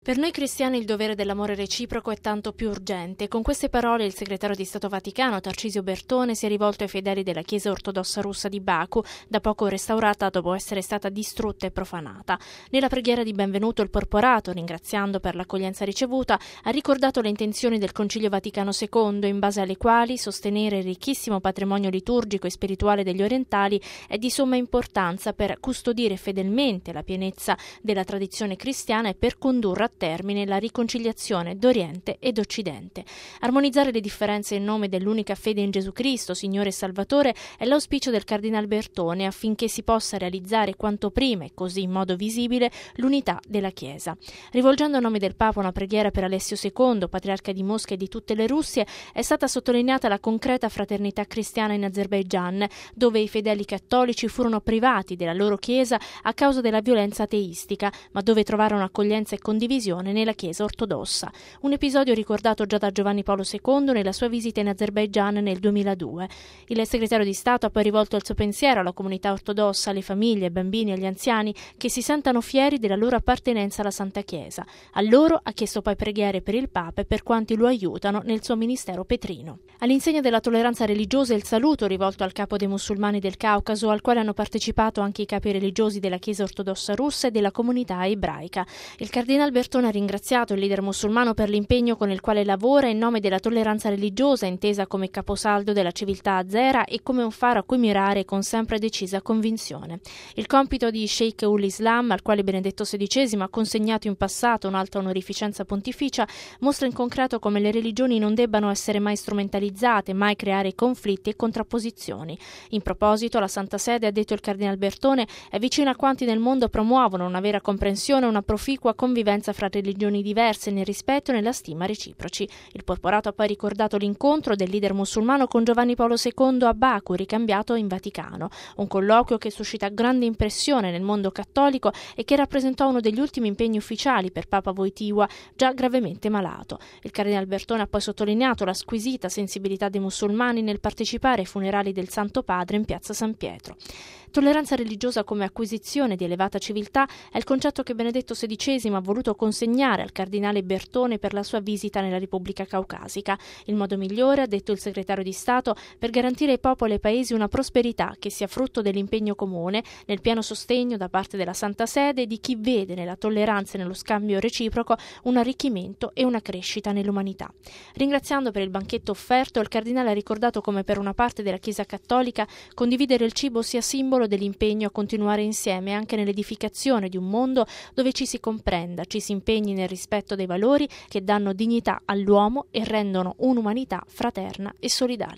Per noi cristiani il dovere dell'amore reciproco è tanto più urgente. Con queste parole il segretario di Stato Vaticano, Tarcisio Bertone, si è rivolto ai fedeli della Chiesa ortodossa russa di Baku, da poco restaurata dopo essere stata distrutta e profanata. Nella preghiera di benvenuto il Porporato, ringraziando per l'accoglienza ricevuta, ha ricordato le intenzioni del Concilio Vaticano II, in base alle quali sostenere il ricchissimo patrimonio liturgico e spirituale degli orientali è di somma importanza per custodire fedelmente la pienezza della tradizione cristiana e per condurre a termine la riconciliazione d'Oriente ed Occidente. Armonizzare le differenze in nome dell'unica fede in Gesù Cristo, Signore e Salvatore, è l'auspicio del Cardinal Bertone affinché si possa realizzare quanto prima e così in modo visibile l'unità della Chiesa. Rivolgendo a nome del Papa una preghiera per Alessio II, patriarca di Mosca e di tutte le Russie, è stata sottolineata la concreta fraternità cristiana in Azerbaigian, dove i fedeli cattolici furono privati della loro Chiesa a causa della violenza ateistica, ma dove trovarono accoglienza e condivisione nella Chiesa ortodossa. Un episodio ricordato già da Giovanni Paolo II nella sua visita in Azerbaigian nel 2002. Il segretario di Stato ha poi rivolto il suo pensiero alla comunità ortodossa, alle famiglie, ai bambini e agli anziani che si sentano fieri della loro appartenenza alla Santa Chiesa. A loro ha chiesto poi preghiere per il Papa e per quanti lo aiutano nel suo ministero petrino. All'insegna della tolleranza religiosa il saluto rivolto al capo dei musulmani del Caucaso, al quale hanno partecipato anche i capi religiosi della Chiesa ortodossa russa e della comunità ebraica. Il Cardinal Bertone ha ringraziato il leader musulmano per l'impegno con il quale lavora in nome della tolleranza religiosa, intesa come caposaldo della civiltà azera e come un faro a cui mirare con sempre decisa convinzione. Il compito di Sheikh ul-Islam, al quale Benedetto XVI ha consegnato in passato un'alta onorificenza pontificia, mostra in concreto come le religioni non debbano essere mai strumentalizzate, mai creare conflitti e contrapposizioni. In proposito, la Santa Sede, ha detto il Cardinal Bertone, è vicina a quanti nel mondo promuovono una vera comprensione e una proficua convivenza fra religioni diverse nel rispetto e nella stima reciproci. Il Porporato ha poi ricordato l'incontro del leader musulmano con Giovanni Paolo II a Baku, ricambiato in Vaticano, un colloquio che suscita grande impressione nel mondo cattolico e che rappresentò uno degli ultimi impegni ufficiali per Papa Wojtyła, già gravemente malato. Il Cardinal Bertone ha poi sottolineato la squisita sensibilità dei musulmani nel partecipare ai funerali del Santo Padre in piazza San Pietro. Tolleranza religiosa come acquisizione di elevata civiltà è il concetto che Benedetto XVI ha voluto consegnare al cardinale Bertone per la sua visita nella Repubblica Caucasica. Il modo migliore, ha detto il segretario di Stato, per garantire ai popoli e ai paesi una prosperità che sia frutto dell'impegno comune, nel pieno sostegno da parte della Santa Sede di chi vede nella tolleranza e nello scambio reciproco un arricchimento e una crescita nell'umanità. Ringraziando per il banchetto offerto, il cardinale ha ricordato come per una parte della Chiesa cattolica condividere il cibo sia simbolo dell'impegno a continuare insieme anche nell'edificazione di un mondo dove ci si comprenda, ci si impegni nel rispetto dei valori che danno dignità all'uomo e rendono un'umanità fraterna e solidale.